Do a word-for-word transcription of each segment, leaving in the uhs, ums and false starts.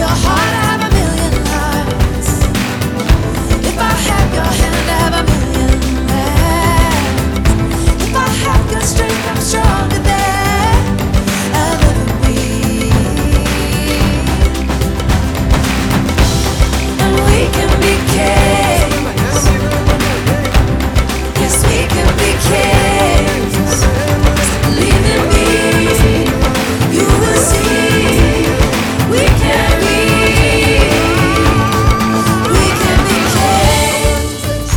your heart, I have a million lives. If I have your hand, I have a million hands. If I have your strength, I'm stronger than I'll ever be. And we can be kings. Yes, we can be kings. Believe in me, you will see. We can be, we can be kings.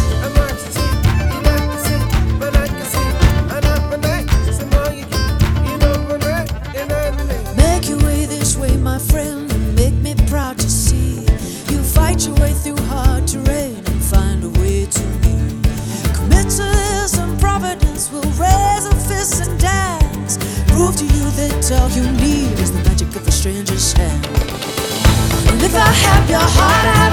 Make your way this way, my friend, and make me proud to see you fight your way through hard terrain and find a way to me. Commit to this and Providence will raise a fist and dance. Prove to you that all you need is the magic of a stranger's hand. And if I have your heart, I